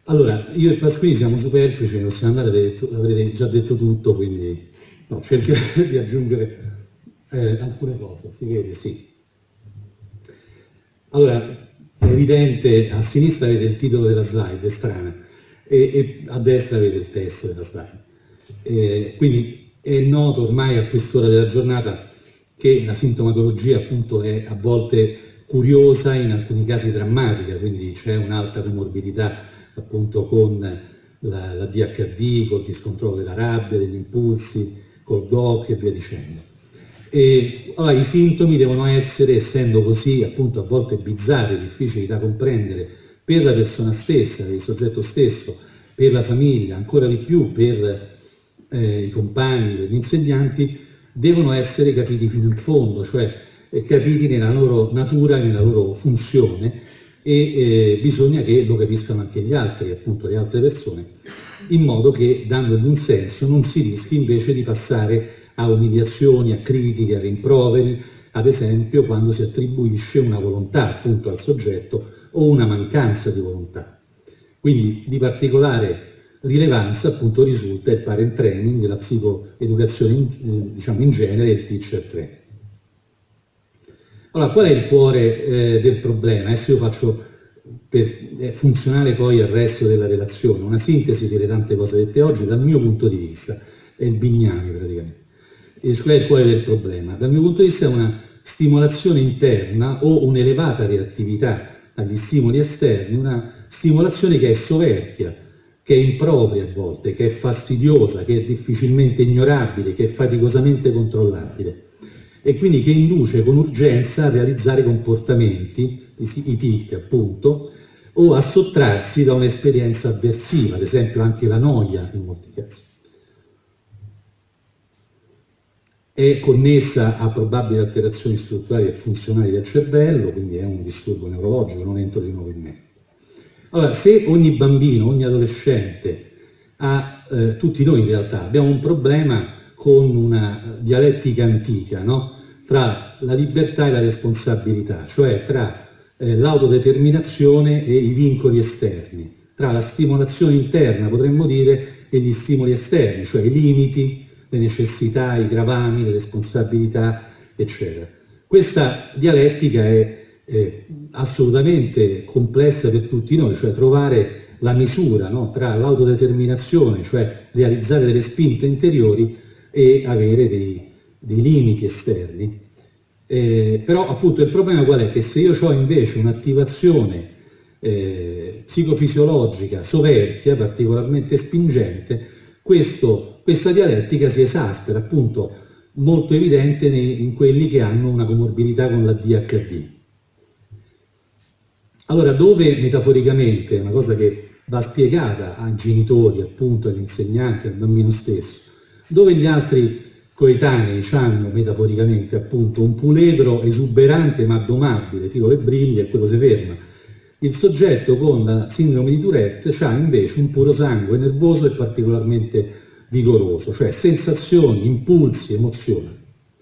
Allora, io e Pasquini siamo superflui, ce ne possiamo andare, avrete già detto tutto, quindi no, cercherò di aggiungere alcune cose, si vede, sì. Allora, è evidente, a sinistra avete il titolo della slide, è strana, e a destra avete il testo della slide. Quindi è noto ormai a quest'ora della giornata che la sintomatologia appunto è a volte curiosa, in alcuni casi drammatica, quindi c'è un'alta comorbidità appunto con la DHD, col discontrollo della rabbia, degli impulsi, col DOC e via dicendo. E, allora, i sintomi devono essere, essendo così appunto a volte bizzarri, difficili da comprendere per la persona stessa, il soggetto stesso, per la famiglia, ancora di più per i compagni, per gli insegnanti, devono essere capiti fino in fondo, cioè capiti nella loro natura, nella loro funzione e bisogna che lo capiscano anche gli altri, appunto le altre persone, in modo che dandogli un senso non si rischi invece di passare a umiliazioni, a critiche, a rimproveri, ad esempio quando si attribuisce una volontà appunto al soggetto o una mancanza di volontà. Quindi di particolare rilevanza appunto risulta il parent training, la psicoeducazione diciamo in genere e il teacher training. Allora, qual è il cuore del problema? Adesso io faccio funzionale poi al resto della relazione, una sintesi delle tante cose dette oggi dal mio punto di vista, è il Bignami praticamente. Qual è il cuore del problema? Dal mio punto di vista è una stimolazione interna o un'elevata reattività agli stimoli esterni, una stimolazione che è soverchia, che è impropria a volte, che è fastidiosa, che è difficilmente ignorabile, che è faticosamente controllabile e quindi che induce con urgenza a realizzare comportamenti, i tic appunto, o a sottrarsi da un'esperienza avversiva, ad esempio anche la noia in molti casi. È connessa a probabili alterazioni strutturali e funzionali del cervello, quindi è un disturbo neurologico, non entro di nuovo in merito. Allora, se ogni bambino, ogni adolescente, tutti noi in realtà, abbiamo un problema con una dialettica antica, no? Tra la libertà e la responsabilità, cioè tra l'autodeterminazione e i vincoli esterni, tra la stimolazione interna, potremmo dire, e gli stimoli esterni, cioè i limiti, le necessità, i gravami, le responsabilità, eccetera. Questa dialettica è assolutamente complessa per tutti noi, cioè trovare la misura, no, tra l'autodeterminazione, cioè realizzare delle spinte interiori e avere dei limiti esterni. Però appunto il problema qual è? Che se io ho invece un'attivazione psicofisiologica soverchia, particolarmente spingente, questa dialettica si esaspera, appunto molto evidente in quelli che hanno una comorbidità con la DHD. Allora, dove metaforicamente, è una cosa che va spiegata ai genitori, appunto, agli insegnanti, al bambino stesso, dove gli altri coetanei hanno metaforicamente appunto un puledro esuberante ma domabile, tiro le briglie e quello si ferma. Il soggetto con la sindrome di Tourette ha invece un puro sangue nervoso e particolarmente vigoroso, cioè sensazioni, impulsi, emozioni.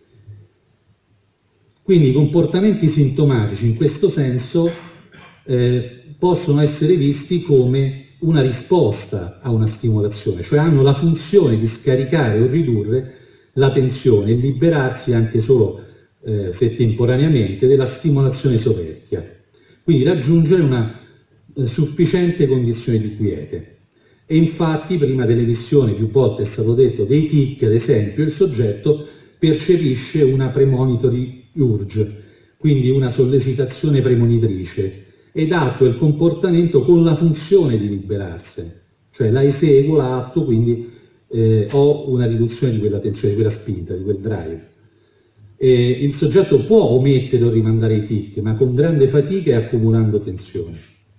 Quindi i comportamenti sintomatici in questo senso possono essere visti come una risposta a una stimolazione, cioè hanno la funzione di scaricare o ridurre la tensione e liberarsi anche solo se temporaneamente della stimolazione soverchia, quindi raggiungere una sufficiente condizione di quiete. E infatti prima dell'emissione più volte è stato detto dei tic, ad esempio, il soggetto percepisce una premonitory urge, quindi una sollecitazione premonitrice, ed attua il comportamento con la funzione di liberarsene, cioè la eseguo, la attuo, quindi ho una riduzione di quella tensione, di quella spinta, di quel drive. Il soggetto può omettere o rimandare i tic, ma con grande fatica e accumulando tensione.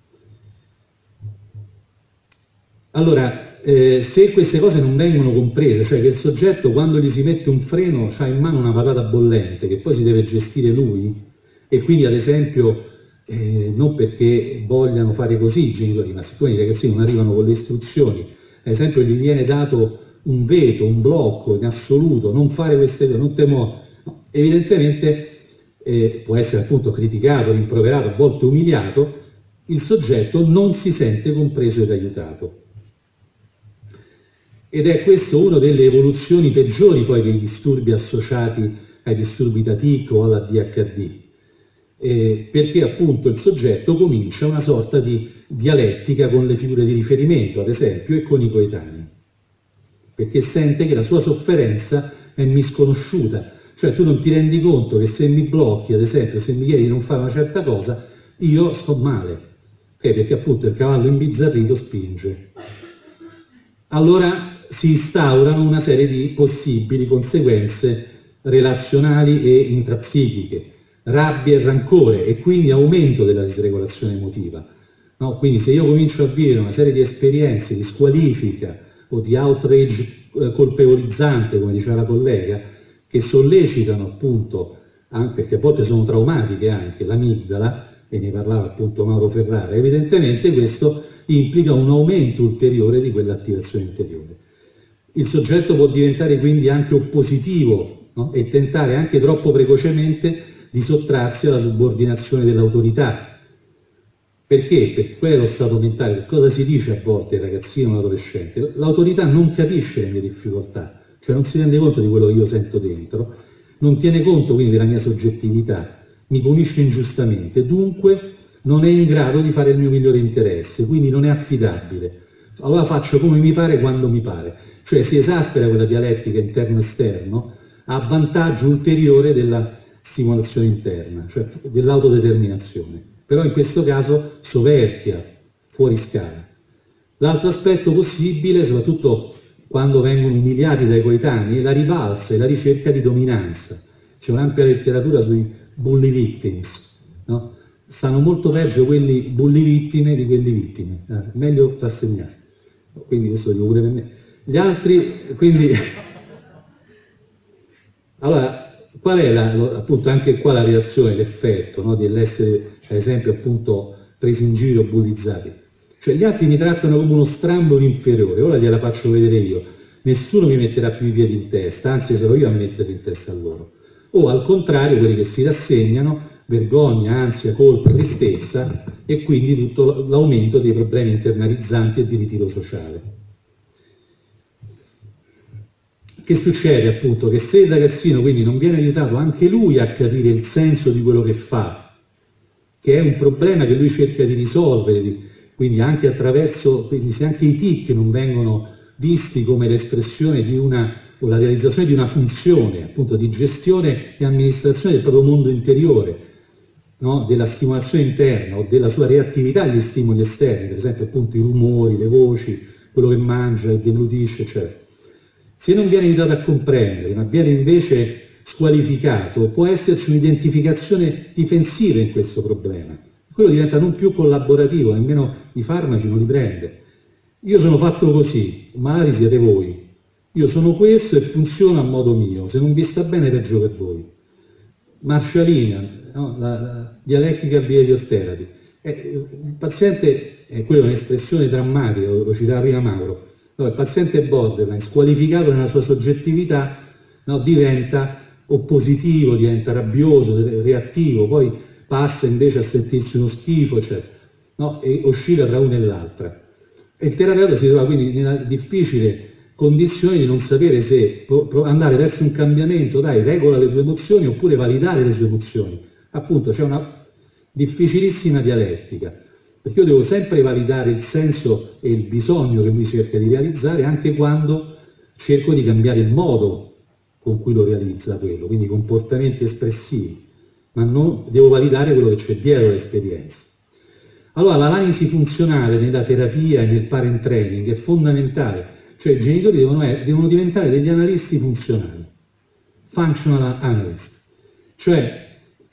Allora, se queste cose non vengono comprese, cioè che il soggetto quando gli si mette un freno ha in mano una patata bollente che poi si deve gestire lui, e quindi ad esempio non perché vogliano fare così i genitori, ma siccome i ragazzini non arrivano con le istruzioni, ad esempio gli viene dato un veto, un blocco in assoluto, non fare queste cose, non temo, no, evidentemente può essere appunto criticato, rimproverato, a volte umiliato, il soggetto non si sente compreso ed aiutato. Ed è questo una delle evoluzioni peggiori poi dei disturbi associati ai disturbi da tic o alla DHD, perché appunto il soggetto comincia una sorta di dialettica con le figure di riferimento, ad esempio, e con i coetanei, perché sente che la sua sofferenza è misconosciuta, cioè tu non ti rendi conto che se mi blocchi, ad esempio, se mi chiedi di non fare una certa cosa, io sto male, okay? Perché appunto il cavallo imbizzarrito spinge. Allora si instaurano una serie di possibili conseguenze relazionali e intrapsichiche, rabbia e rancore, e quindi aumento della disregolazione emotiva. No? Quindi se io comincio a vivere una serie di esperienze di squalifica o di outrage colpevolizzante, come diceva la collega, che sollecitano appunto, anche perché a volte sono traumatiche anche, l'amigdala, e ne parlava appunto Mauro Ferrara, evidentemente questo implica un aumento ulteriore di quell'attivazione interiore. Il soggetto può diventare quindi anche oppositivo, no? E tentare anche troppo precocemente di sottrarsi alla subordinazione dell'autorità. Perché? Perché quello è lo stato mentale. Che cosa si dice a volte ai ragazzini o all'adolescente? L'autorità non capisce le mie difficoltà, cioè non si rende conto di quello che io sento dentro, non tiene conto quindi della mia soggettività, mi punisce ingiustamente, dunque non è in grado di fare il mio migliore interesse, quindi non è affidabile. Allora faccio come mi pare quando mi pare, cioè si esaspera quella dialettica interno-esterno a vantaggio ulteriore della stimolazione interna, cioè dell'autodeterminazione. Però in questo caso soverchia, fuori scala. L'altro aspetto possibile, soprattutto quando vengono umiliati dai coetanei, è la rivalsa e la ricerca di dominanza. C'è un'ampia letteratura sui bully victims, no? Stanno molto peggio quelli bulli vittime di quelli vittime, meglio rassegnarsi. Quindi questo dico pure per me. Gli altri, quindi... Allora, qual è appunto anche qua la reazione, l'effetto, no, dell'essere, ad esempio, appunto presi in giro, bullizzati? Cioè gli altri mi trattano come uno strambo, un inferiore, ora gliela faccio vedere io. Nessuno mi metterà più i piedi in testa, anzi sarò io a metterli in testa a loro. O al contrario, quelli che si rassegnano, vergogna, ansia, colpa, tristezza e quindi tutto l'aumento dei problemi internalizzanti e di ritiro sociale. Che succede appunto? Che se il ragazzino quindi non viene aiutato anche lui a capire il senso di quello che fa, che è un problema che lui cerca di risolvere, quindi anche attraverso, quindi se anche i tic non vengono visti come l'espressione di una, o la realizzazione di una funzione appunto di gestione e amministrazione del proprio mondo interiore, no? Della stimolazione interna o della sua reattività agli stimoli esterni, per esempio appunto i rumori, le voci, quello che mangia e deglutisce, eccetera. Se non viene aiutato a comprendere, ma viene invece squalificato, può esserci un'identificazione difensiva in questo problema. Quello diventa non più collaborativo, nemmeno i farmaci non li prende. Io sono fatto così, malati siete voi. Io sono questo e funziono a modo mio. Se non vi sta bene, peggio per voi. Marshallina, no? La dialectica behavior therapy. Il paziente, quella è un'espressione drammatica, lo citava prima Mauro. No, il paziente borderline, squalificato nella sua soggettività, no, diventa oppositivo, diventa rabbioso, reattivo, poi passa invece a sentirsi uno schifo, eccetera, no, e oscilla tra una e l'altra. E il terapeuta si trova quindi nella difficile condizione di non sapere se andare verso un cambiamento, dai, regola le tue emozioni oppure validare le sue emozioni. Appunto c'è una difficilissima dialettica. Perché io devo sempre validare il senso e il bisogno che lui cerca di realizzare anche quando cerco di cambiare il modo con cui lo realizza quello, quindi comportamenti espressivi, ma non devo validare quello che c'è dietro l'esperienza. Allora l'analisi funzionale nella terapia e nel parent training è fondamentale, cioè i genitori devono diventare degli analisti funzionali, functional analyst, cioè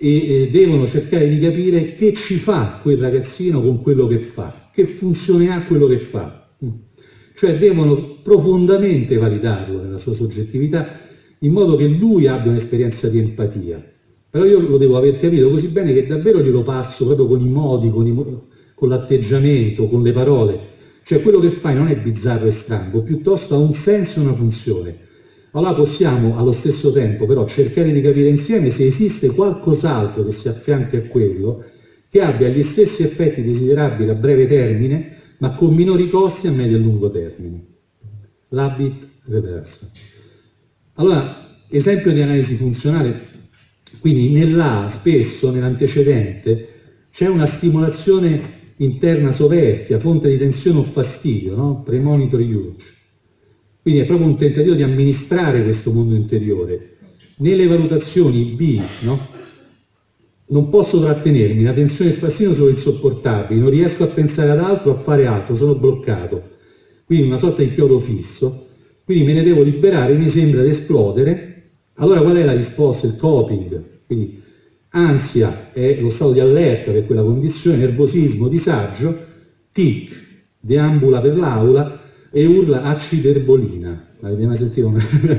devono cercare di capire che ci fa quel ragazzino con quello che fa, che funzione ha quello che fa. Cioè devono profondamente validarlo nella sua soggettività in modo che lui abbia un'esperienza di empatia. Però io lo devo aver capito così bene che davvero glielo passo proprio con i modi, con l'atteggiamento, con le parole. Cioè quello che fai non è bizzarro e strambo, piuttosto ha un senso e una funzione. Allora possiamo allo stesso tempo però cercare di capire insieme se esiste qualcos'altro che si affianca a quello che abbia gli stessi effetti desiderabili a breve termine, ma con minori costi a medio e lungo termine. L'habit reversal. Allora, esempio di analisi funzionale, quindi nell'A spesso, nell'antecedente, c'è una stimolazione interna soverchia, fonte di tensione o fastidio, no? Premonitory urge. Quindi è proprio un tentativo di amministrare questo mondo interiore. Nelle valutazioni B, no? Non posso trattenermi, la tensione e il fastidio sono insopportabili, non riesco a pensare ad altro, a fare altro, sono bloccato. Quindi una sorta di chiodo fisso, quindi me ne devo liberare, mi sembra di esplodere. Allora qual è la risposta? Il coping. Quindi ansia è lo stato di allerta per quella condizione, nervosismo, disagio, tic, deambula per l'aula e urla aciderbolina. Avete mai sentito?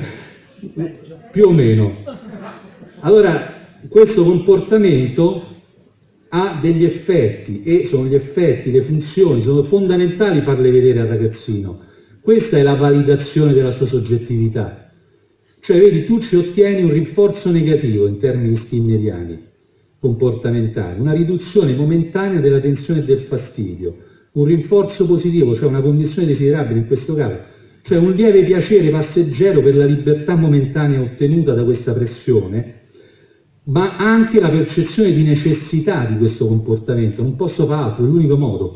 Più o meno. Allora, questo comportamento ha degli effetti e sono gli effetti, le funzioni, sono fondamentali farle vedere al ragazzino. Questa è la validazione della sua soggettività. Cioè, vedi, tu ci ottieni un rinforzo negativo in termini skinneriani, comportamentali, una riduzione momentanea della tensione e del fastidio, un rinforzo positivo, cioè una condizione desiderabile in questo caso, cioè un lieve piacere passeggero per la libertà momentanea ottenuta da questa pressione, ma anche la percezione di necessità di questo comportamento, non posso fare altro, è l'unico modo,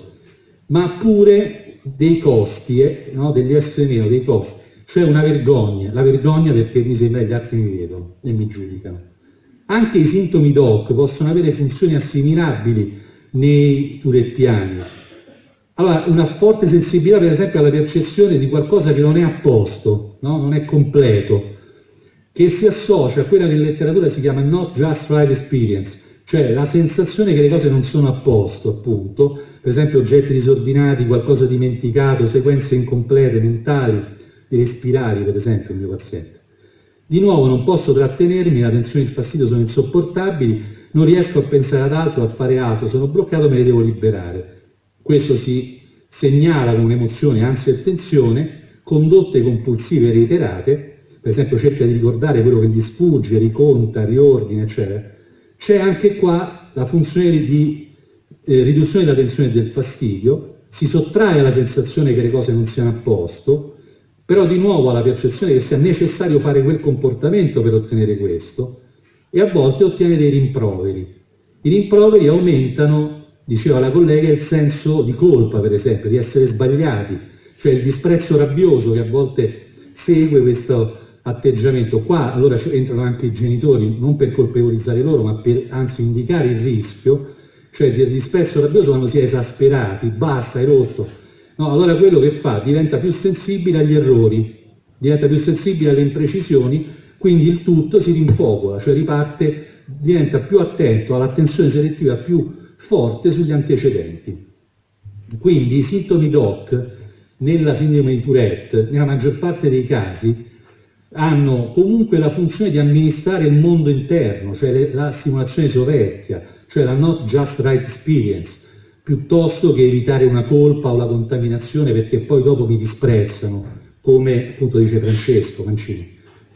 ma pure dei costi, no? Degli esseri meno, dei costi, cioè una vergogna, la vergogna perché mi sembra che gli altri mi vedono e mi giudicano. Anche i sintomi DOC possono avere funzioni assimilabili nei turettiani. Allora, una forte sensibilità per esempio alla percezione di qualcosa che non è a posto, no? Non è completo, che si associa a quella che in letteratura si chiama not just right experience, cioè la sensazione che le cose non sono a posto, appunto, per esempio oggetti disordinati, qualcosa dimenticato, sequenze incomplete mentali, delle spirali per esempio il mio paziente. Di nuovo non posso trattenermi, la tensione e il fastidio sono insopportabili, non riesco a pensare ad altro, a fare altro, sono bloccato, me ne devo liberare. Questo si segnala con un'emozione ansia e tensione, condotte compulsive reiterate, per esempio cerca di ricordare quello che gli sfugge, riconta, riordina, eccetera. C'è anche qua la funzione di riduzione della tensione e del fastidio, si sottrae alla sensazione che le cose non siano a posto, però di nuovo alla percezione che sia necessario fare quel comportamento per ottenere questo, e a volte ottiene dei rimproveri. I rimproveri aumentano, diceva la collega, il senso di colpa, per esempio, di essere sbagliati, cioè il disprezzo rabbioso che a volte segue questo atteggiamento. Qua allora entrano anche i genitori, non per colpevolizzare loro, ma per anzi indicare il rischio, cioè del disprezzo rabbioso quando si è esasperati, basta, hai rotto. No, allora quello che fa diventa più sensibile agli errori, diventa più sensibile alle imprecisioni, quindi il tutto si rinfocola, cioè riparte, diventa più attento all'attenzione selettiva più forte sugli antecedenti. Quindi i sintomi DOC nella sindrome di Tourette, nella maggior parte dei casi, hanno comunque la funzione di amministrare il mondo interno, cioè la stimolazione soverchia, cioè la not just right experience, piuttosto che evitare una colpa o la contaminazione perché poi dopo mi disprezzano, come appunto dice Francesco Mancini.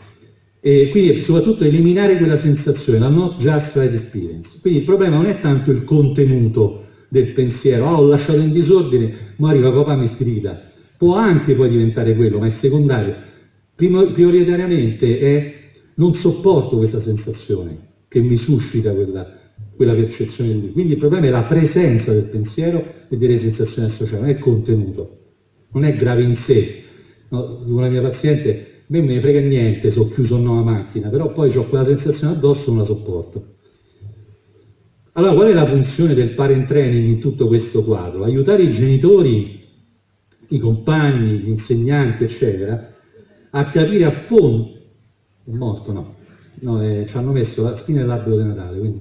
E quindi soprattutto eliminare quella sensazione, la not just right experience. Quindi il problema non è tanto il contenuto del pensiero, ho lasciato in disordine, ma arriva papà mi sgrida. Può anche poi diventare quello, ma è secondario. Prioritariamente è non sopporto questa sensazione che mi suscita quella percezione di lui. Quindi il problema è la presenza del pensiero e delle sensazioni associate, non è il contenuto, non è grave in sé. No, una mia paziente, a me non me ne frega niente se ho chiuso o no la macchina, però poi ho quella sensazione addosso, non la sopporto. Allora, qual è la funzione del parent training in tutto questo quadro? Aiutare i genitori, i compagni, gli insegnanti, eccetera, a capire a fondo. È morto? No, ci hanno messo la spina nell'albero di Natale, quindi.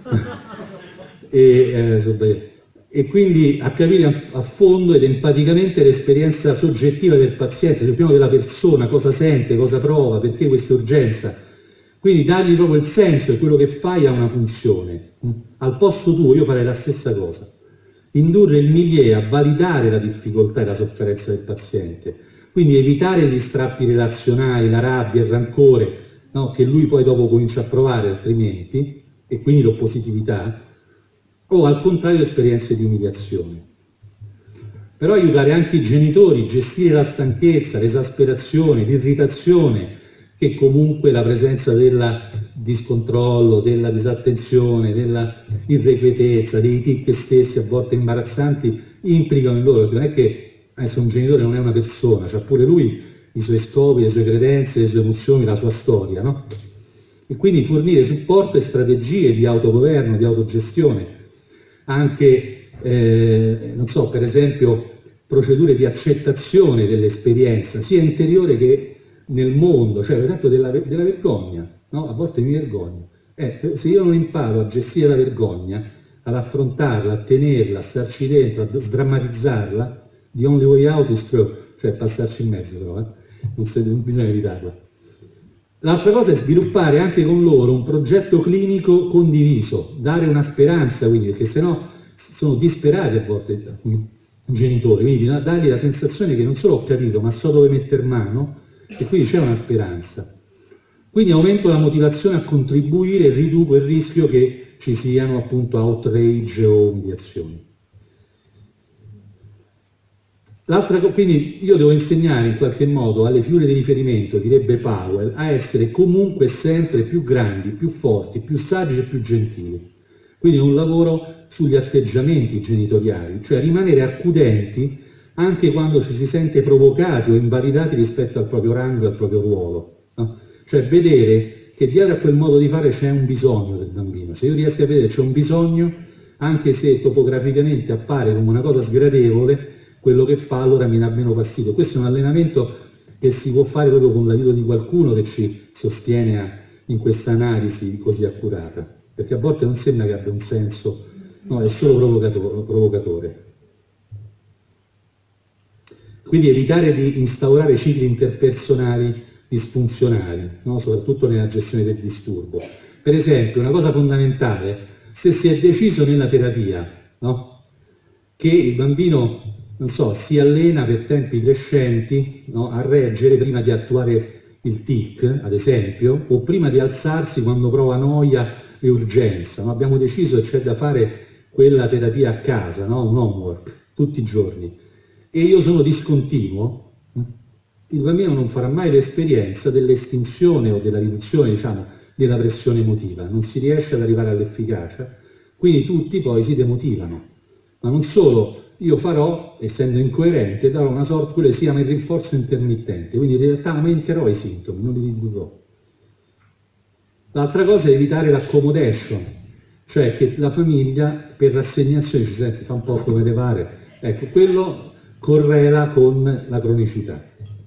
E quindi a capire a fondo ed empaticamente l'esperienza soggettiva del paziente, sul piano della persona, cosa sente, cosa prova, perché questa urgenza. Quindi dargli proprio il senso che quello che fai ha una funzione. Al posto tuo io farei la stessa cosa. Indurre il milieu a validare la difficoltà e la sofferenza del paziente. Quindi evitare gli strappi relazionali, la rabbia, il rancore, no? Che lui poi dopo comincia a provare altrimenti, e quindi l'oppositività. o al contrario esperienze di umiliazione. Però aiutare anche i genitori a gestire la stanchezza, l'esasperazione, l'irritazione, che comunque la presenza del discontrollo, della disattenzione, della irrequietezza, dei tic stessi a volte imbarazzanti implicano in loro, perché non è che adesso un genitore non è una persona, c'ha pure lui i suoi scopi, le sue credenze, le sue emozioni, la sua storia, no? E quindi fornire supporto e strategie di autogoverno, di autogestione, anche, non so, per esempio procedure di accettazione dell'esperienza, sia interiore che nel mondo, cioè per esempio della vergogna, no? A volte mi vergogno. Se io non imparo a gestire la vergogna, ad affrontarla, a tenerla, a starci dentro, a sdrammatizzarla, the only way out is through, cioè passarci in mezzo però, non bisogna evitarla. L'altra cosa è sviluppare anche con loro un progetto clinico condiviso, dare una speranza, quindi, perché sennò sono disperati a volte alcuni genitori, quindi dargli la sensazione che non solo ho capito, ma so dove metter mano, e quindi c'è una speranza. Quindi aumento la motivazione a contribuire e riduco il rischio che ci siano appunto outrage o umiliazioni. Quindi io devo insegnare in qualche modo alle figure di riferimento, direbbe Powell, a essere comunque sempre più grandi, più forti, più saggi e più gentili. Quindi è un lavoro sugli atteggiamenti genitoriali, cioè rimanere accudenti anche quando ci si sente provocati o invalidati rispetto al proprio rango e al proprio ruolo. No? Cioè vedere che dietro a quel modo di fare c'è un bisogno del bambino. Se io riesco a vedere che c'è un bisogno, anche se topograficamente appare come una cosa sgradevole, quello che fa allora mi dà meno fastidio. Questo è un allenamento che si può fare proprio con l'aiuto di qualcuno che ci sostiene in questa analisi così accurata, perché a volte non sembra che abbia un senso, no, è solo provocatore. Quindi evitare di instaurare cicli interpersonali disfunzionali, no? Soprattutto nella gestione del disturbo. Per esempio, una cosa fondamentale, se si è deciso nella terapia, no? Che il bambino, non so, si allena per tempi crescenti, no? A reggere prima di attuare il tic, ad esempio, o prima di alzarsi quando prova noia e urgenza. No? Abbiamo deciso che c'è da fare quella terapia a casa, no? Un homework, tutti i giorni. E io sono discontinuo, il bambino non farà mai l'esperienza dell'estinzione o della riduzione, diciamo, della pressione emotiva, non si riesce ad arrivare all'efficacia, quindi tutti poi si demotivano. Ma non solo, io farò, essendo incoerente, darò una sorta, quello che si chiama il rinforzo intermittente, quindi in realtà aumenterò i sintomi, non li ridurrò. L'altra cosa è evitare l'accommodation, cioè che la famiglia per rassegnazione ci senti, fa un po' come te pare, ecco, quello correla con la cronicità.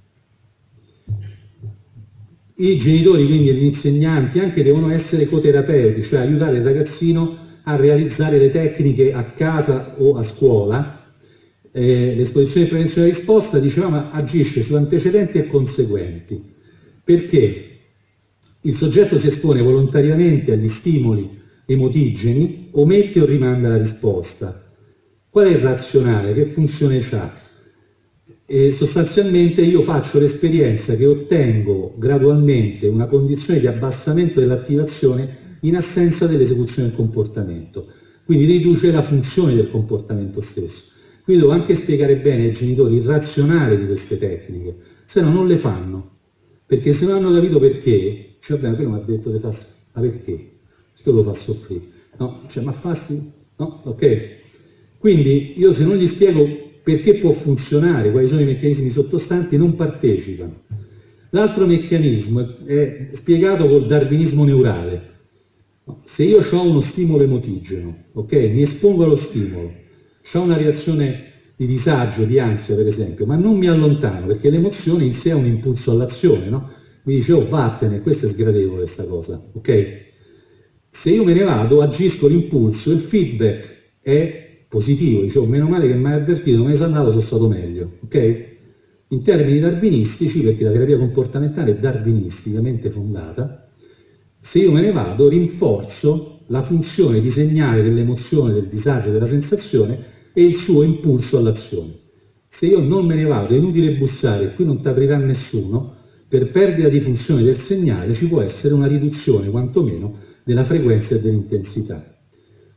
I genitori, quindi gli insegnanti, anche devono essere coterapeuti, cioè aiutare il ragazzino a realizzare le tecniche a casa o a scuola. L'esposizione di prevenzione e risposta, dicevamo, agisce su antecedenti e conseguenti, perché il soggetto si espone volontariamente agli stimoli emotigeni, omette o rimanda la risposta. Qual è il razionale? Che funzione ha? Sostanzialmente io faccio l'esperienza che ottengo gradualmente una condizione di abbassamento dell'attivazione in assenza dell'esecuzione del comportamento, quindi riduce la funzione del comportamento stesso. Quindi devo anche spiegare bene ai genitori il razionale di queste tecniche, se no non le fanno, perché se non hanno capito perché, cioè bene, quello mi ha detto che fa, ma perché? Perché lo fa soffrire? No, cioè ma fasti? No? Ok. Quindi io se non gli spiego perché può funzionare, quali sono i meccanismi sottostanti, non partecipano. L'altro meccanismo è spiegato col darwinismo neurale. Se io ho uno stimolo emotigeno, ok, mi espongo allo stimolo, ho una reazione di disagio, di ansia per esempio, ma non mi allontano, perché l'emozione in sé è un impulso all'azione, no? Mi dice, oh vattene, questa è sgradevole questa cosa, ok? Se io me ne vado, agisco l'impulso, il feedback è positivo, dicevo, meno male che mi hai avvertito, me ne sono andato, sono stato meglio, ok? In termini darwinistici, perché la terapia comportamentale è darwinisticamente fondata, se io me ne vado rinforzo la funzione di segnale dell'emozione, del disagio, della sensazione e il suo impulso all'azione. Se io non me ne vado, è inutile bussare, qui non ti aprirà nessuno, per perdita di funzione del segnale ci può essere una riduzione quantomeno della frequenza e dell'intensità.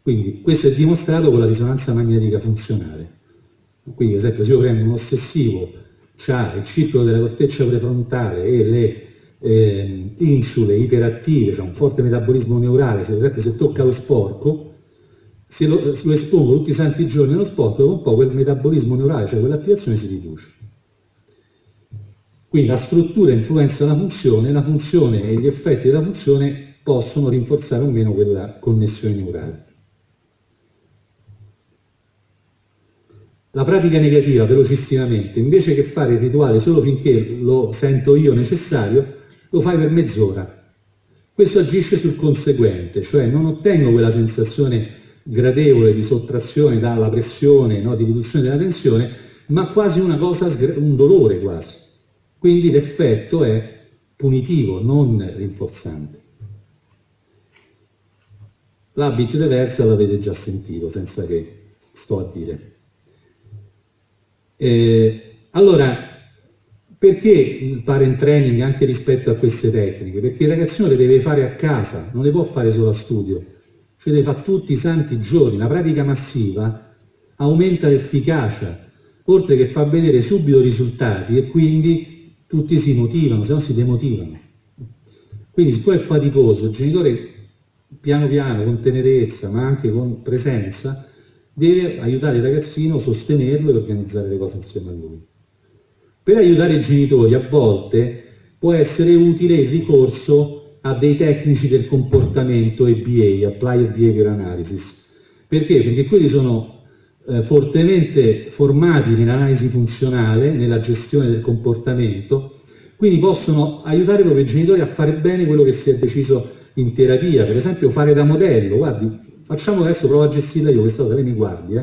Quindi questo è dimostrato con la risonanza magnetica funzionale. Quindi per esempio se io prendo un ossessivo, ha il circolo della corteccia prefrontale e le insule iperattive, cioè un forte metabolismo neurale, per esempio se tocca lo sporco, se lo espongo tutti i santi giorni allo sporco, dopo un po' quel metabolismo neurale, cioè quell'attivazione si riduce. Quindi la struttura influenza la funzione e gli effetti della funzione possono rinforzare o meno quella connessione neurale. La pratica negativa, velocissimamente, invece che fare il rituale solo finché lo sento io necessario, lo fai per mezz'ora. Questo agisce sul conseguente, cioè non ottengo quella sensazione gradevole di sottrazione dalla pressione, no, di riduzione della tensione, ma quasi una cosa, un dolore quasi. Quindi l'effetto è punitivo, non rinforzante. L'habit reversal l'avete già sentito, senza che sto a dire. Allora, perché il parent training anche rispetto a queste tecniche? Perché il ragazzino le deve fare a casa, non le può fare solo a studio, cioè le fa tutti i santi giorni. La pratica massiva aumenta l'efficacia, oltre che fa vedere subito risultati e quindi tutti si motivano, se no si demotivano. Quindi siccome è faticoso, il genitore piano piano, con tenerezza, ma anche con presenza, deve aiutare il ragazzino, sostenerlo e organizzare le cose insieme a lui. Per aiutare i genitori a volte può essere utile il ricorso a dei tecnici del comportamento ABA, Applied Behavior Analysis. Perché? Perché quelli sono fortemente formati nell'analisi funzionale, nella gestione del comportamento, quindi possono aiutare proprio i genitori a fare bene quello che si è deciso in terapia, per esempio fare da modello, guardi, facciamo adesso, provo a gestirla io, questa cosa lei mi guardi,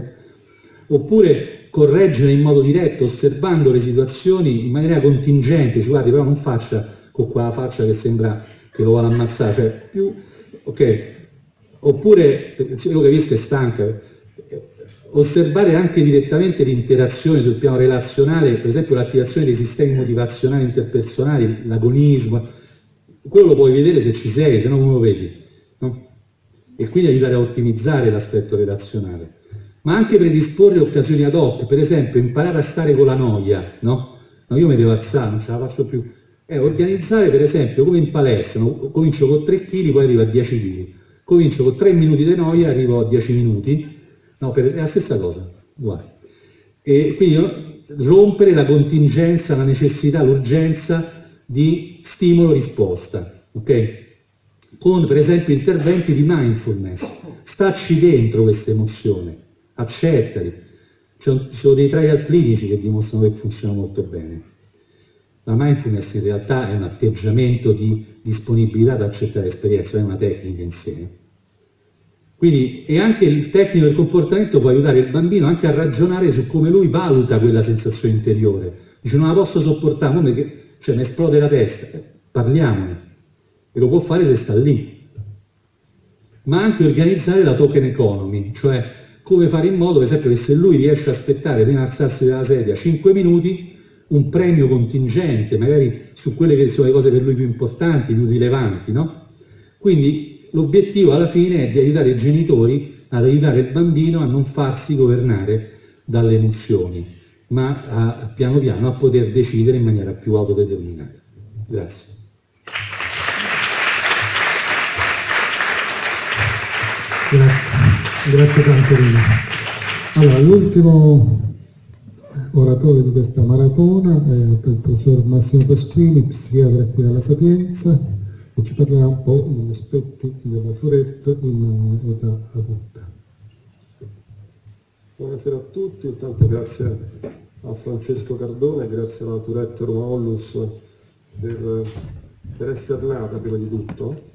oppure correggere in modo diretto, osservando le situazioni in maniera contingente, cioè guardi però non faccia con quella faccia che sembra che lo vuole ammazzare, cioè più, ok, oppure, io capisco è stanca, osservare anche direttamente l'interazione sul piano relazionale, per esempio l'attivazione dei sistemi motivazionali interpersonali, l'agonismo, quello lo puoi vedere se ci sei, se no come lo vedi, no? E quindi aiutare a ottimizzare l'aspetto relazionale, ma anche predisporre occasioni ad hoc, per esempio imparare a stare con la noia, no? No, io mi devo alzare, non ce la faccio più. Organizzare per esempio come in palestra, no? Comincio con 3 kg, poi arrivo a 10 kg, comincio con 3 minuti di noia, arrivo a 10 minuti, no, è la stessa cosa, uguale. E quindi rompere la contingenza, la necessità, l'urgenza di stimolo-risposta, ok? Con per esempio interventi di mindfulness, stacci dentro questa emozione, accettali. Ci sono dei trial clinici che dimostrano che funziona molto bene. La mindfulness in realtà è un atteggiamento di disponibilità ad accettare l'esperienza, è una tecnica in sé. Quindi, e anche il tecnico del comportamento può aiutare il bambino anche a ragionare su come lui valuta quella sensazione interiore. Dice non la posso sopportare, cioè mi esplode la testa, parliamone. E lo può fare se sta lì. Ma anche organizzare la token economy, cioè come fare in modo, per esempio, che se lui riesce a aspettare prima di alzarsi dalla sedia 5 minuti, un premio contingente, magari su quelle che sono le cose per lui più importanti, più rilevanti, no? Quindi l'obiettivo alla fine è di aiutare i genitori ad aiutare il bambino a non farsi governare dalle emozioni, ma piano piano a poter decidere in maniera più autodeterminata. Grazie. Grazie tanto Rino. Allora, l'ultimo oratore di questa maratona è il professor Massimo Pasquini, psichiatra qui alla Sapienza, e ci parlerà un po' degli aspetti della Tourette in età adulta. Buonasera a tutti, intanto grazie a Francesco Cardone, grazie alla Tourette Roma Onlus per essere nata prima di tutto.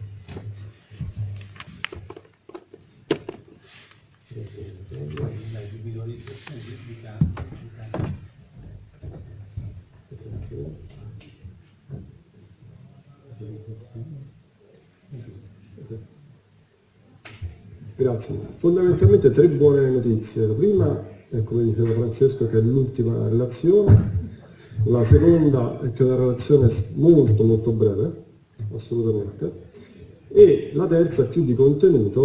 Grazie. Fondamentalmente 3 buone notizie. La prima è, come diceva Francesco, che è l'ultima relazione. La seconda è che la relazione è molto molto breve, assolutamente. E la terza, più di contenuto,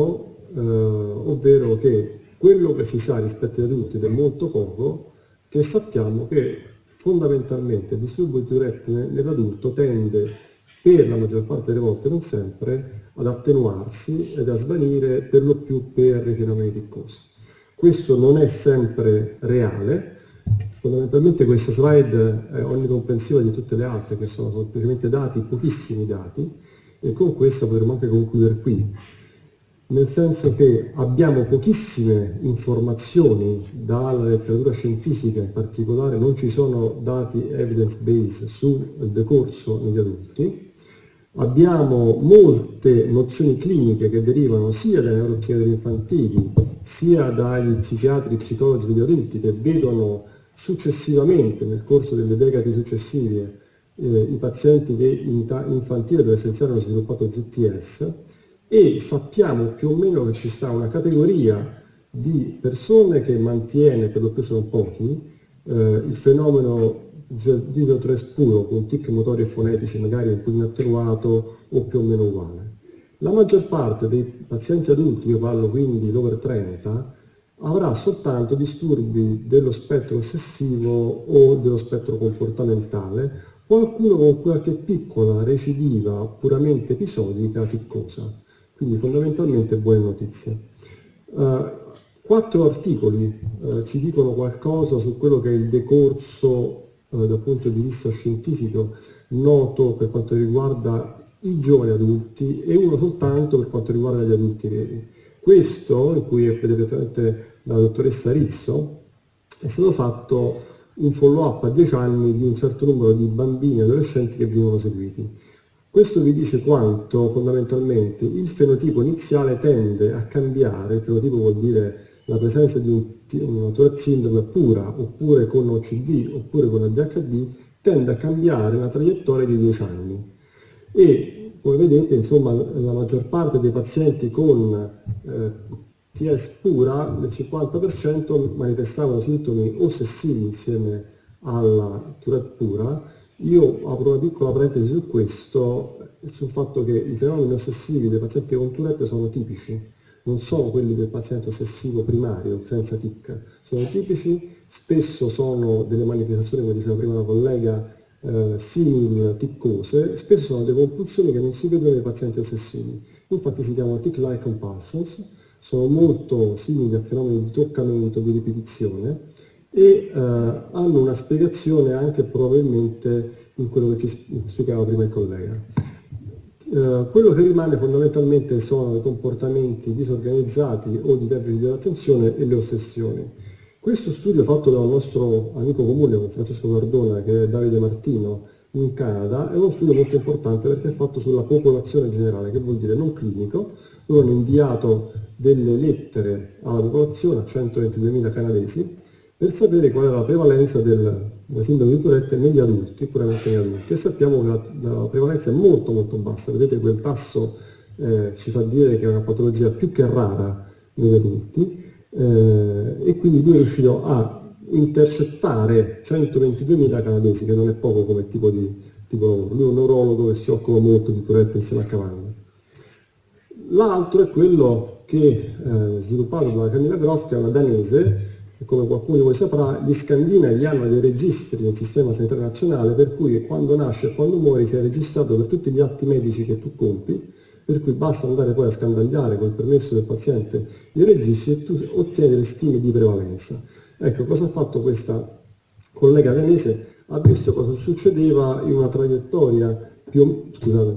ovvero che quello che si sa rispetto agli adulti ed è molto poco, che sappiamo che fondamentalmente il disturbo di Tourette nell'adulto tende, per la maggior parte delle volte, non sempre, ad attenuarsi ed a svanire per lo più per i fenomeni ticcosi. Questo non è sempre reale. Fondamentalmente questa slide è onnicomprensiva di tutte le altre, che sono semplicemente dati, pochissimi dati, e con questa potremmo anche concludere qui, nel senso che abbiamo pochissime informazioni dalla letteratura scientifica, in particolare non ci sono dati evidence-based sul decorso negli adulti. Abbiamo molte nozioni cliniche che derivano sia dai neuropsichiatri infantili, sia dagli psichiatri e psicologi degli adulti, che vedono successivamente, nel corso delle decadi successive, i pazienti che in età infantile adolescenziale hanno sviluppato GTS, e sappiamo più o meno che ci sta una categoria di persone che mantiene, per lo più sono pochi, il fenomeno di Tourette puro, con tic motori e fonetici magari un po' attenuato o più o meno uguale. La maggior parte dei pazienti adulti, io parlo quindi l'over 30, avrà soltanto disturbi dello spettro ossessivo o dello spettro comportamentale, qualcuno con qualche piccola recidiva puramente episodica ticcosa. Quindi fondamentalmente buone notizie. 4 articoli ci dicono qualcosa su quello che è il decorso dal punto di vista scientifico noto per quanto riguarda i giovani adulti, e uno soltanto per quanto riguarda gli adulti veri. Questo, in cui è direttamente la dottoressa Rizzo, è stato fatto un follow-up a 10 anni di un certo numero di bambini e adolescenti che vengono seguiti. Questo vi dice quanto fondamentalmente il fenotipo iniziale tende a cambiare. Il fenotipo vuol dire la presenza di una Tourette syndrome pura, oppure con OCD, oppure con ADHD, tende a cambiare una traiettoria di 10 anni. E come vedete, insomma, la maggior parte dei pazienti con TS pura, nel 50%, manifestavano sintomi ossessivi insieme alla Tourette pura. Io apro una piccola parentesi su questo, sul fatto che i fenomeni ossessivi dei pazienti con Tourette sono tipici, non sono quelli del paziente ossessivo primario, senza tic, sono tipici, spesso sono delle manifestazioni, come diceva prima la collega, simili ticcose, spesso sono delle compulsioni che non si vedono nei pazienti ossessivi, infatti si chiamano tic-like compulsions, sono molto simili a fenomeni di toccamento, di ripetizione, e hanno una spiegazione anche probabilmente in quello che ci spiegava prima il collega. Quello che rimane fondamentalmente sono i comportamenti disorganizzati o di deficit dell'attenzione e le ossessioni. Questo studio fatto dal nostro amico comune con Francesco Cardona, che è Davide Martino, in Canada, è uno studio molto importante perché è fatto sulla popolazione generale, che vuol dire non clinico. Loro hanno inviato delle lettere alla popolazione, a 122.000 canadesi, per sapere qual era la prevalenza della sindrome di Tourette negli adulti, puramente negli adulti, e sappiamo che la prevalenza è molto molto bassa. Vedete, quel tasso ci fa dire che è una patologia più che rara negli adulti, e quindi lui è riuscito a intercettare 122.000 canadesi, che non è poco come tipo lavoro. Lui è un neurologo che si occupa molto di Tourette insieme a Cavallo. L'altro è quello che sviluppato da Camilla Groff, che è una danese, e come qualcuno di voi saprà, gli scandinavi hanno dei registri nel sistema sanitario nazionale, per cui quando nasce e quando muori si è registrato per tutti gli atti medici che tu compi, per cui basta andare poi a scandagliare col permesso del paziente i registri e tu ottieni delle stime di prevalenza. Ecco, cosa ha fatto questa collega danese? Ha visto cosa succedeva in una traiettoria più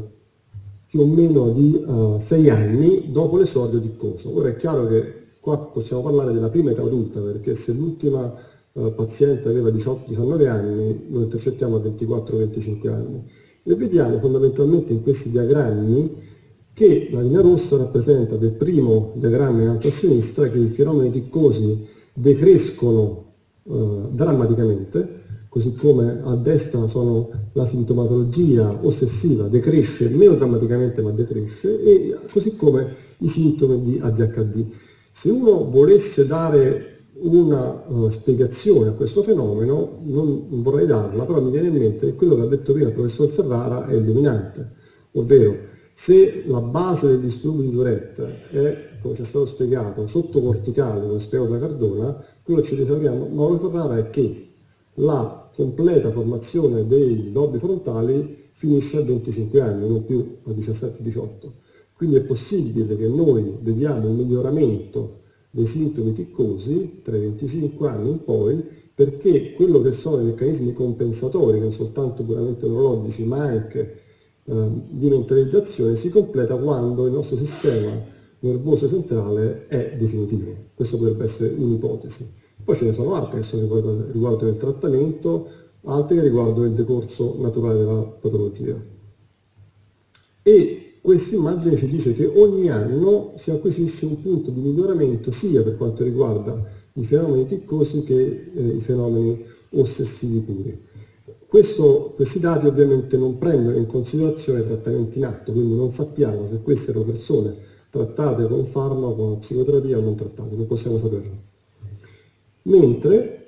o meno di 6 anni dopo l'esordio ticcoso. Ora è chiaro che qua possiamo parlare della prima età adulta, perché se l'ultima paziente aveva 18-19 anni, lo intercettiamo a 24-25 anni. E vediamo fondamentalmente in questi diagrammi che la linea rossa rappresenta del primo diagramma in alto a sinistra che i fenomeni ticcosi decrescono drammaticamente, così come a destra sono la sintomatologia ossessiva, decresce meno drammaticamente ma decresce, e così come i sintomi di ADHD. Se uno volesse dare una spiegazione a questo fenomeno, non vorrei darla, però mi viene in mente che quello che ha detto prima il professor Ferrara è illuminante, ovvero Se la base del disturbo di Tourette è, come ci è stato spiegato, sottocorticale, come spiegato da Cardona, quello che ci ritroviamo Mauro Ferrara è che la completa formazione dei lobi frontali finisce a 25 anni, non più a 17-18. Quindi è possibile che noi vediamo un miglioramento dei sintomi ticcosi tra i 25 anni in poi, perché quello che sono i meccanismi compensatori, non soltanto puramente neurologici, ma anche di mentalizzazione, si completa quando il nostro sistema nervoso centrale è definitivo. Questo potrebbe essere un'ipotesi. Poi ce ne sono altre che sono riguardano il trattamento, altre che riguardano il decorso naturale della patologia. E questa immagine ci dice che ogni anno si acquisisce un punto di miglioramento sia per quanto riguarda i fenomeni ticcosi che i fenomeni ossessivi puri. Questi dati ovviamente non prendono in considerazione trattamenti in atto, quindi non sappiamo se queste erano persone trattate con farmaco, con psicoterapia o non trattate, non possiamo saperlo. Mentre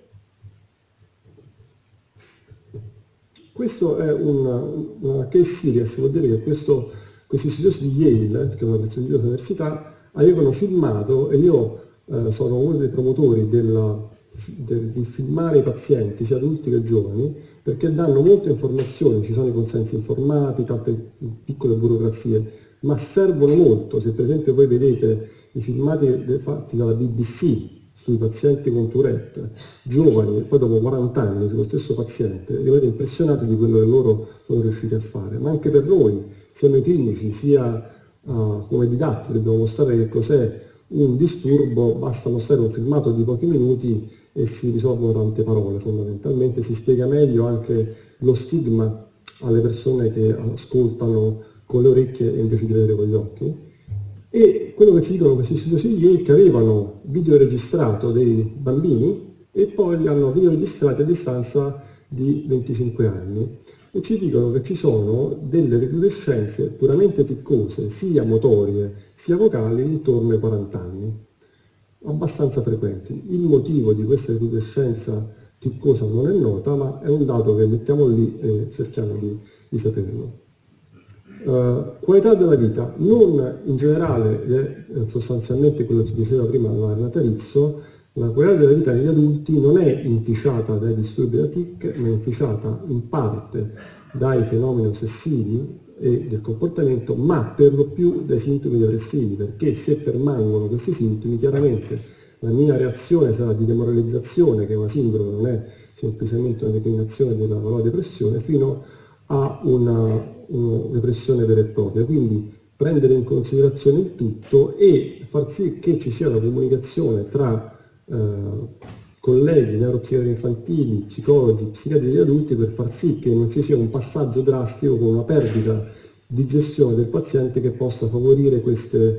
questo è una case series, vuol dire che questi studiosi di Yale, che è una prestigiosa università, avevano filmato, e io sono uno dei promotori di filmare i pazienti, sia adulti che giovani, perché danno molte informazioni, ci sono i consensi informati, tante piccole burocrazie, ma servono molto. Se per esempio voi vedete i filmati fatti dalla BBC sui pazienti con Tourette, giovani, e poi dopo 40 anni sullo stesso paziente, rimanete impressionati di quello che loro sono riusciti a fare. Ma anche per noi, sia noi clinici, sia come didatti, dobbiamo mostrare che cos'è un disturbo, basta mostrare un filmato di pochi minuti e si risolvono tante parole fondamentalmente, si spiega meglio anche lo stigma alle persone che ascoltano con le orecchie invece di vedere con gli occhi. E quello che ci dicono questi studiosi di Yale, che avevano videoregistrato dei bambini e poi li hanno videoregistrati a distanza di 25 anni e ci dicono che ci sono delle recrudescenze puramente ticcose, sia motorie sia vocali, intorno ai 40 anni, abbastanza frequenti. Il motivo di questa recrudescenza ticcosa non è nota, ma è un dato che mettiamo lì e cerchiamo di saperlo. Qualità della vita, non in generale, sostanzialmente quello che diceva prima la Renata Rizzo, la qualità della vita negli adulti non è inficiata dai disturbi da tic, ma è inficiata in parte dai fenomeni ossessivi e del comportamento, ma per lo più dai sintomi depressivi, perché se permangono questi sintomi, chiaramente la mia reazione sarà di demoralizzazione, che è una sindrome, non è semplicemente una declinazione della parola depressione, fino a una depressione vera e propria. Quindi prendere in considerazione il tutto e far sì che ci sia una comunicazione tra colleghi, neuropsichiatri infantili, psicologi, psichiatri degli adulti, per far sì che non ci sia un passaggio drastico con una perdita di gestione del paziente che possa favorire questi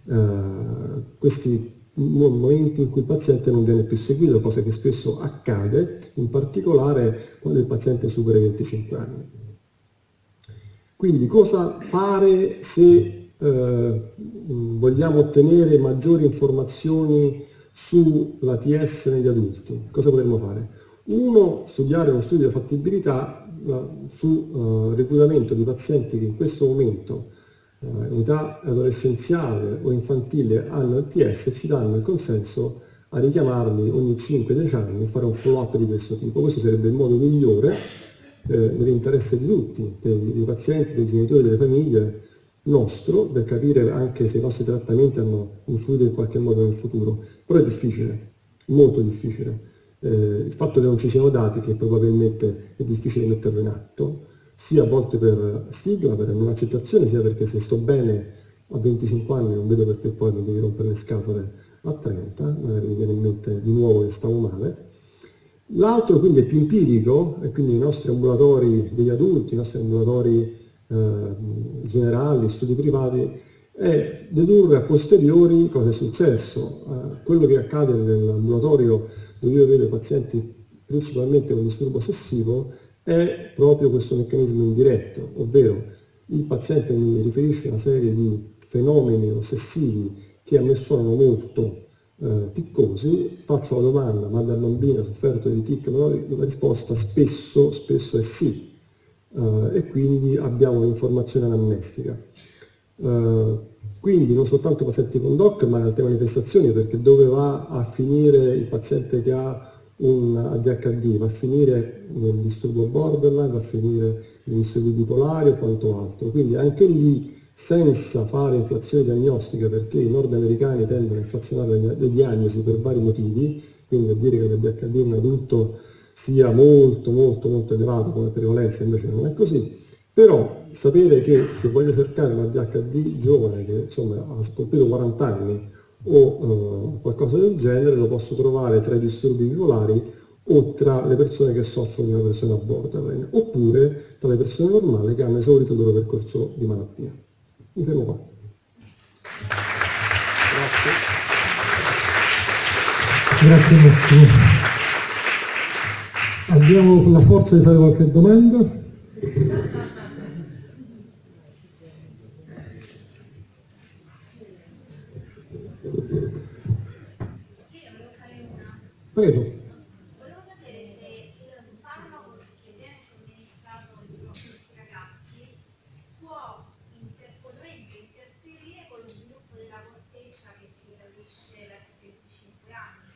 momenti in cui il paziente non viene più seguito, cosa che spesso accade, in particolare quando il paziente supera i 25 anni. Quindi cosa fare se vogliamo ottenere maggiori informazioni sull'ATS negli adulti? Cosa potremmo fare? Uno, studiare uno studio di fattibilità su reclutamento di pazienti che in questo momento in età adolescenziale o infantile hanno ATS e ci danno il consenso a richiamarli ogni 5-10 anni e fare un follow-up di questo tipo. Questo sarebbe il modo migliore nell'interesse di tutti, dei pazienti, dei genitori, delle famiglie, nostro, per capire anche se i nostri trattamenti hanno influito in qualche modo nel futuro. Però è difficile, molto difficile. Il fatto che non ci siano dati, che probabilmente è difficile metterlo in atto, sia a volte per stigma, per non accettazione, sia perché se sto bene a 25 anni non vedo perché poi mi devi rompere le scatole a 30, magari mi viene in mente di nuovo che stavo male. L'altro quindi è più empirico, e quindi i nostri ambulatori degli adulti, i nostri ambulatori generali, studi privati, è dedurre a posteriori cosa è successo. Quello che accade nell'ambulatorio dove io vedo pazienti principalmente con disturbo ossessivo è proprio questo meccanismo indiretto, ovvero il paziente mi riferisce una serie di fenomeni ossessivi che a me suonano molto ticcosi, faccio la domanda: ma da bambino ha sofferto di tic? La risposta spesso è sì, e quindi abbiamo un'informazione anamnestica. Quindi non soltanto pazienti con DOC, ma in altre manifestazioni, perché dove va a finire il paziente che ha un ADHD? Va a finire nel disturbo borderline, va a finire nei disturbi bipolari o quanto altro. Quindi anche lì, senza fare inflazione diagnostica, perché i nordamericani tendono a inflazionare le diagnosi per vari motivi, quindi a dire che l'ADHD in un adulto sia molto molto molto elevato come prevalenza, invece non è così. Però sapere che se voglio cercare un ADHD giovane che insomma ha compiuto 40 anni o qualcosa del genere, lo posso trovare tra i disturbi bipolari o tra le persone che soffrono di una persona borderline, oppure tra le persone normali che hanno esaurito il loro percorso di malattia. Mi fermo qua. Grazie. Grazie Massimo. Abbiamo la forza di fare qualche domanda? Prego. Volevo sapere se il farmaco che viene somministrato a questi ragazzi potrebbe interferire con lo sviluppo della corteccia che si esaurisce verso i 25 anni.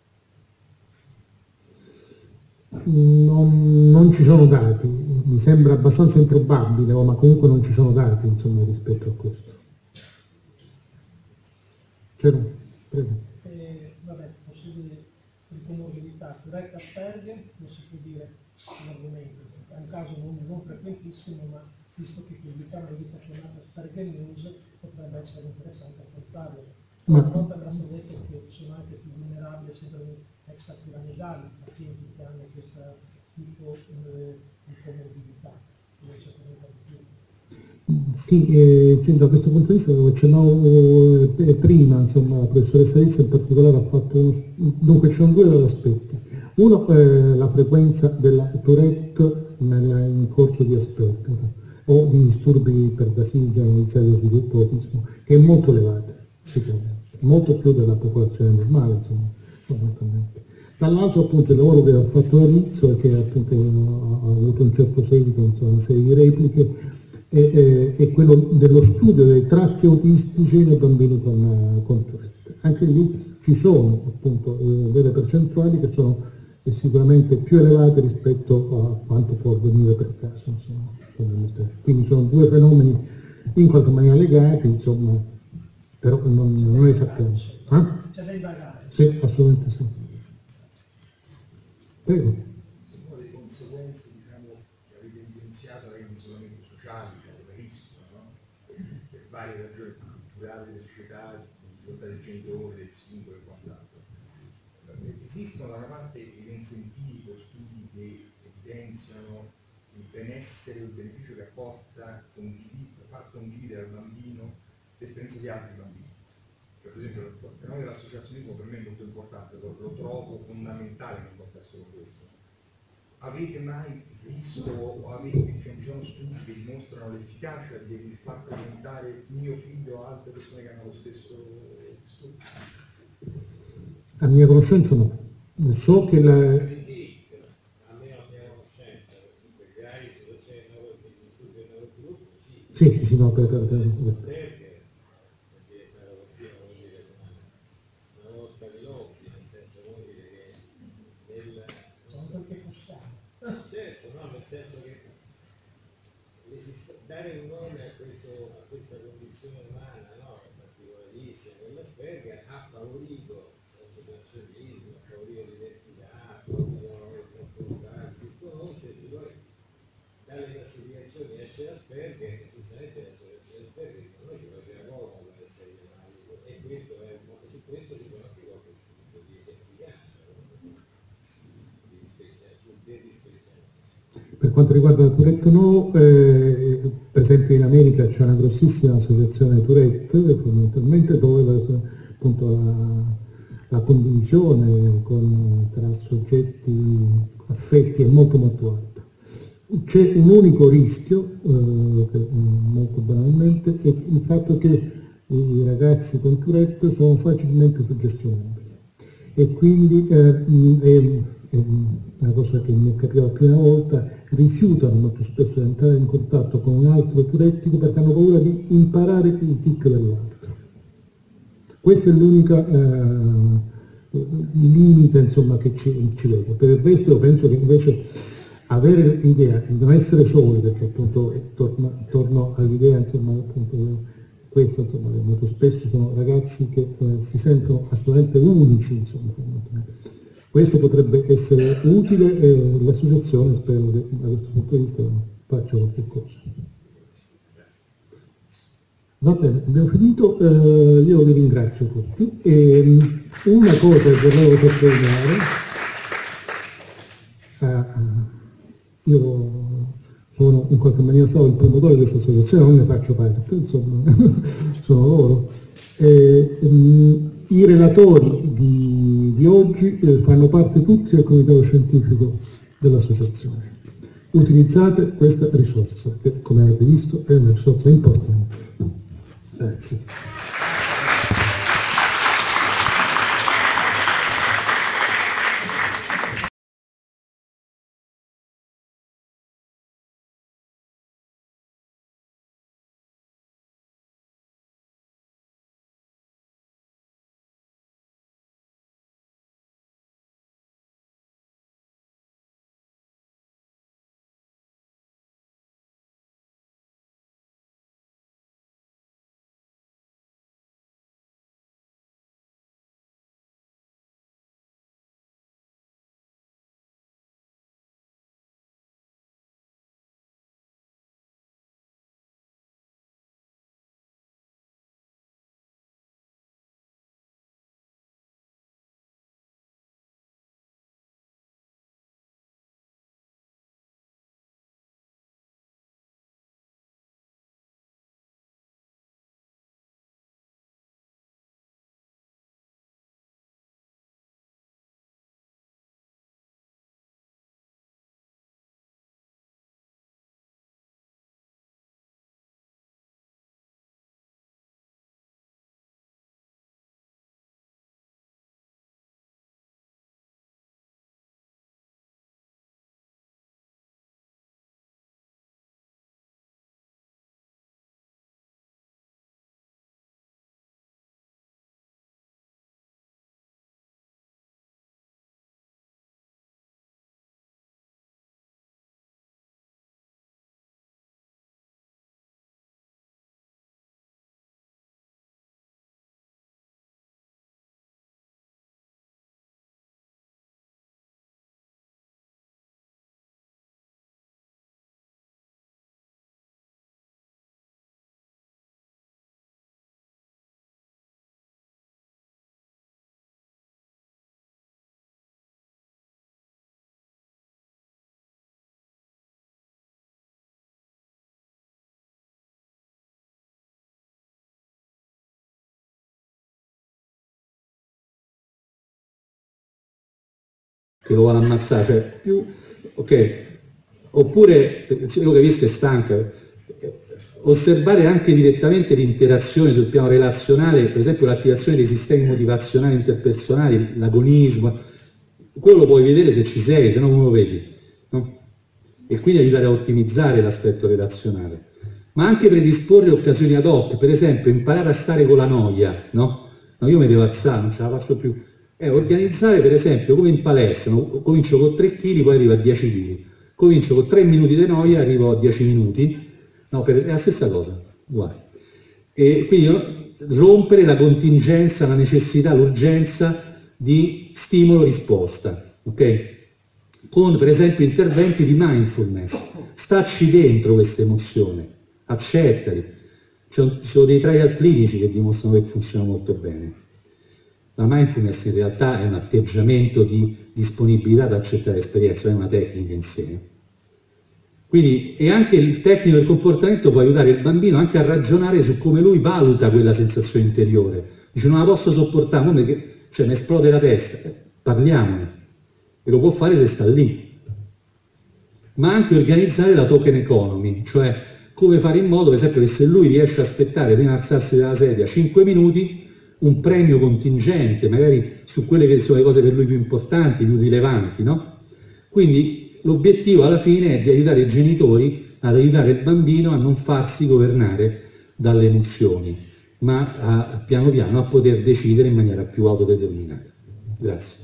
Non ci sono dati, mi sembra abbastanza improbabile, ma comunque non ci sono dati insomma, rispetto a questo. C'era? Prego. Comorbilità, Tourette Asperger, non si può dire un argomento, è un caso non frequentissimo, ma visto che pubblichiamo la rivista chiamata Asperger News, potrebbe essere interessante affrontarlo. Una volta mi era stato detto che sono anche più vulnerabili a sindromi extrapiramidali, pazienti che hanno questo tipo di comorbilità. Sì, da questo punto di vista, come accennavo prima, insomma, la professoressa Rizzo in particolare ha fatto dunque ci sono due aspetti. Uno è la frequenza della Tourette in corso di Asperger o di disturbi pervasivi generalizzati dello sviluppo autismo, che è molto elevata, sicuramente, molto più della popolazione normale, insomma, fondamentalmente. Dall'altro appunto il lavoro che ha fatto la Rizzo e che appunto ha avuto un certo seguito, insomma, una serie di repliche, è quello dello studio dei tratti autistici nei bambini con Tourette. Anche lì ci sono appunto delle percentuali che sono sicuramente più elevate rispetto a quanto può avvenire per caso. Insomma. Quindi sono due fenomeni in qualche maniera legati, insomma, però non ne sappiamo. C'è da indagare. Sì, assolutamente sì. Prego. Varie ragioni culturali, delle società, di difficoltà del genitore, del singolo e quant'altro. Esistono da una parte evidenze empiriche o studi che evidenziano il benessere o il beneficio che apporta far condividere al bambino l'esperienza di altri bambini. Cioè, per esempio, il fenomeno dell'associazionismo per me è molto importante, lo trovo fondamentale nel contesto di questo. Avete mai visto o ci sono studi che dimostrano l'efficacia di far presentare mio figlio a altre persone che hanno lo stesso disturbo? A mia conoscenza no. So che la... Quindi, almeno a mia conoscenza, per esempio, che hai situazioni di disturbo del neurosviluppo, sì. Sì, no, per... Una volta di occhi, nel senso vuol dire che certo, no, nel senso che dare un nome a questa condizione umana, no, particolarissima, dell'Asperger, ha favorito l'associazionismo, ha favorito l'identità, ha favorito il conoscersi, poi dalle classificazioni esce Asperger, e giustamente l'associazione Asperger con noi ci faceva comodo essere chiamati, e questo è, su questo ci sono anche qualche studio di efficacia. Per quanto riguarda la Tourette no, per esempio in America c'è una grossissima associazione Tourette fondamentalmente dove appunto la condivisione tra soggetti affetti è molto molto alta. C'è un unico rischio, molto banalmente, è il fatto che i ragazzi con Tourette sono facilmente suggestionabili e quindi è una cosa che mi è capitata la prima volta, rifiutano molto spesso di entrare in contatto con un altro epilettico perché hanno paura di imparare il tic dell'altro. Questo è l'unico limite, insomma, che ci vede. Per il resto io penso che invece avere l'idea di non essere soli, perché appunto torno all'idea, insomma, appunto, questo, insomma, molto spesso sono ragazzi che si sentono assolutamente unici, insomma. Questo potrebbe essere utile e l'associazione spero che da questo punto di vista faccia qualche cosa. Va bene, abbiamo finito, io vi ringrazio tutti. E una cosa che volevo sottolineare, io sono in qualche maniera stato il promotore di questa associazione, non ne faccio parte, insomma, sono loro. I relatori di oggi fanno parte tutti del comitato scientifico dell'associazione. Utilizzate questa risorsa, che come avete visto è una risorsa importante. Grazie. Che lo vuole ammazzare, cioè più, ok, oppure, io capisco è stanca, osservare anche direttamente l'interazione sul piano relazionale, per esempio l'attivazione dei sistemi motivazionali interpersonali, l'agonismo, quello lo puoi vedere se ci sei, se no come lo vedi, no? E quindi aiutare a ottimizzare l'aspetto relazionale, ma anche predisporre occasioni ad hoc, per esempio imparare a stare con la noia, no? No, io mi devo alzare, non ce la faccio più. Organizzare per esempio come in palestra, no? Comincio con 3 kg, poi arrivo a 10 kg, comincio con 3 minuti di noia, arrivo a 10 minuti, no, è la stessa cosa, uguale. E quindi rompere la contingenza, la necessità, l'urgenza di stimolo-risposta, ok? Con per esempio interventi di mindfulness, stacci dentro questa emozione, accettali, ci sono dei trial clinici che dimostrano che funziona molto bene. La mindfulness in realtà è un atteggiamento di disponibilità ad accettare l'esperienza, non è una tecnica in sé. Quindi, e anche il tecnico del comportamento può aiutare il bambino anche a ragionare su come lui valuta quella sensazione interiore. Dice non la posso sopportare, cioè mi esplode la testa, parliamone. E lo può fare se sta lì. Ma anche organizzare la token economy, cioè come fare in modo, per esempio, che se lui riesce a aspettare prima di alzarsi dalla sedia 5 minuti, un premio contingente, magari su quelle che sono le cose per lui più importanti, più rilevanti, no? Quindi l'obiettivo alla fine è di aiutare i genitori ad aiutare il bambino a non farsi governare dalle emozioni, ma piano piano a poter decidere in maniera più autodeterminata. Grazie.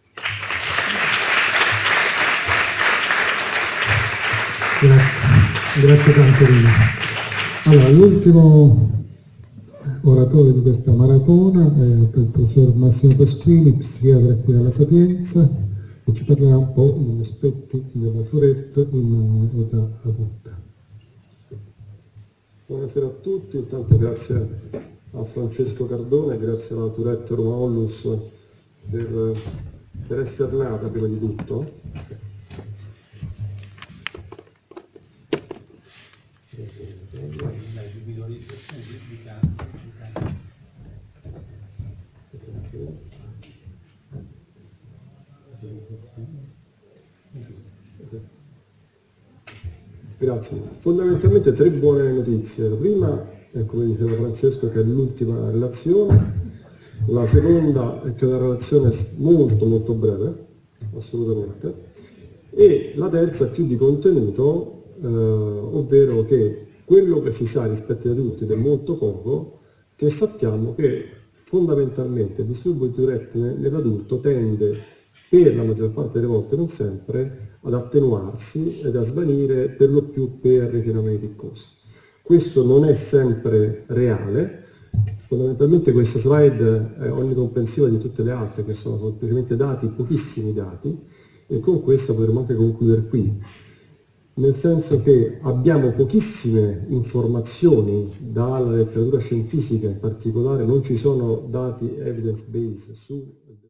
Grazie tanto Rino. Allora, l'ultimo oratore di questa maratona è il professor Massimo Pasquini, psichiatra qui alla Sapienza, e ci parlerà un po' degli aspetti della Tourette in età adulta. Buonasera a tutti, intanto grazie a Francesco Cardone, grazie alla Tourette Roma Onlus per essere nata prima di tutto. Grazie. Fondamentalmente tre buone notizie. La prima è, come diceva Francesco, che è l'ultima relazione. La seconda è che è una relazione molto molto breve, assolutamente. E la terza è più di contenuto, ovvero che quello che si sa rispetto agli adulti ed è molto poco, che sappiamo che fondamentalmente il disturbo di Tourette nell'adulto tende, per la maggior parte delle volte, non sempre, ad attenuarsi ed a svanire per lo più per i fenomeni ticcosi. Questo non è sempre reale, fondamentalmente questa slide è onnicomprensiva di tutte le altre, che sono semplicemente dati, pochissimi dati, e con questa potremmo anche concludere qui, nel senso che abbiamo pochissime informazioni dalla letteratura scientifica, in particolare non ci sono dati evidence-based su